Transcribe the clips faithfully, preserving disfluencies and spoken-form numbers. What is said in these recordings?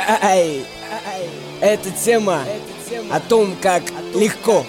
Ай, эта тема о том, как легко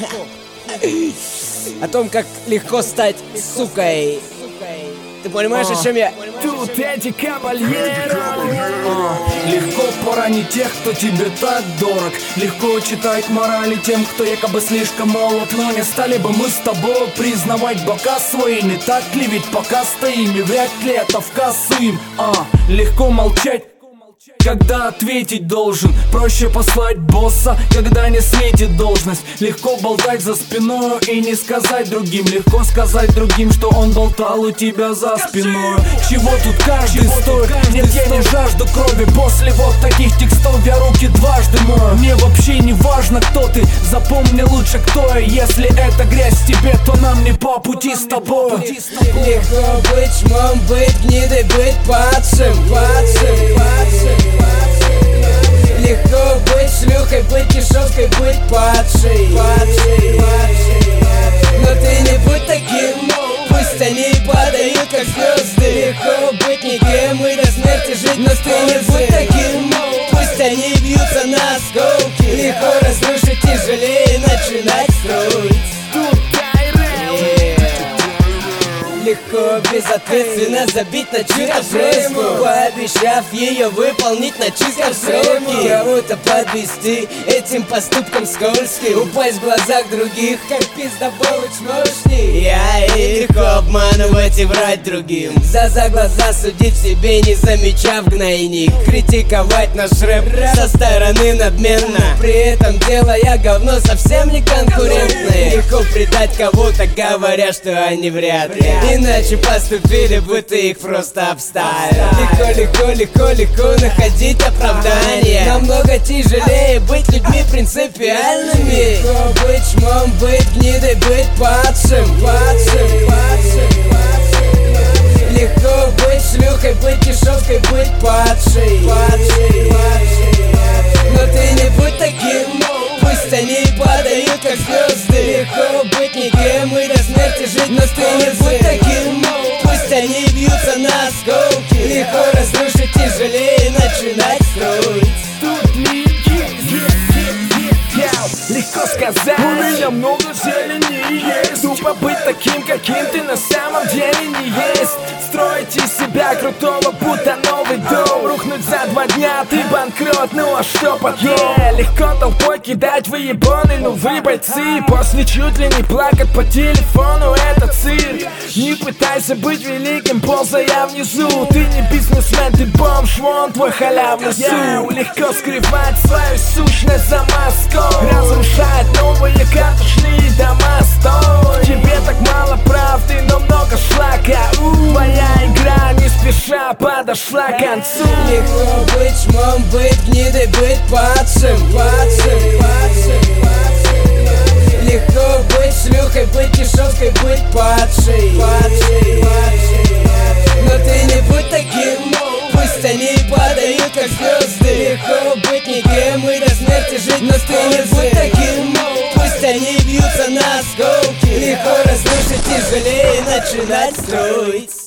О том, как легко стать сукой. Ты понимаешь, о чем я? Тут эти кавальеры. Легко поранить тех, кто тебе так дорог. Легко читать морали тем, кто якобы слишком молод. Но не стали бы мы с тобой признавать бока свои. Не так ли, ведь пока стоим, и вряд ли это в кассу им. а, Легко молчать, когда ответить должен. Проще послать босса, когда не светит должность. Легко болтать за спиной и не сказать другим. Легко сказать другим, что он болтал у тебя за спиной. Чего тут каждый Чего стоит? Тут каждый Нет, я не жажду крови. После вот таких текстов я руки дважды мою. Мне вообще не важно, кто ты. Запомни лучше, кто я. Если это грязь тебе, то нам не по пути с тобой. Легко быть чмом, быть гнидой, быть падшим, падшим, падшим. Легко быть шлюхой, быть дешевкой, быть падшей, падшей, падшей. Но ты не будь таким, пусть они падают как звезды. Легко быть никем и до смерти жить, но ты не будь таким, пусть они бьются на осколки. Легко разрушить, тяжелее начинать строить. Легко безответственно забить на чью-то просьбу, пообещав ее выполнить на чистом сроке. Кого-то подвести этим поступком скользким, упасть в глазах других, как пиздоболы чмошник. Я и легко обманывать и врать другим, за за глаза судить себе, не замечав гнойник. Критиковать наш рэп со стороны надменно, при этом делая говно совсем не конкурентное. Легко предать кого-то, говоря, что они вряд ли иначе поступили, будто их просто обставили. Легко, легко, легко, легко находить оправдание. Намного тяжелее быть людьми принципиальными. Легко быть чмом, быть гнидой, быть падшим, падшим, падшим, падшим. Легко быть шлюхой, быть дешевкой, быть падшей, падшей, падшей. Но ты не будь таким, пусть они падают как звезды. Легко быть никем и до смерти жить, но ты не будь таким, пусть они бьются на осколки. Легко разрушить, тяжелее начинать строить. Тут легко сказать, у меня много зелени есть. Тупо быть таким, каким ты на самом деле не есть. Строить из себя крутого, будто новый дом. Рухнуть за два дня, ты банкрот, ну а что потом? Yeah, легко толпой кидать выебоны, ну вы бойцы. После чуть ли не плакать по телефону, это цирк. Не пытайся быть великим, ползая внизу. Ты не бизнесмен, ты бомж, вон твой халявный суп. Yeah, легко скрывать свою сущность за маской, разрушать новые карточные дома. Стой, тебе так мало правды, но много шлака. Твоя игра не спеша подошла к концу. Легко быть чмом, быть гнидой, быть падшим, падшим, падшим, падшим. Легко быть шлюхой, быть дешевкой, быть падшей, падшей, падшей. Но ты не будь таким, пусть они падают как звезды. Легко быть никем и до смерти жить, но ты не будь таким, пусть они бьются на осколки. Легко разрушить, тяжелее начинать строить.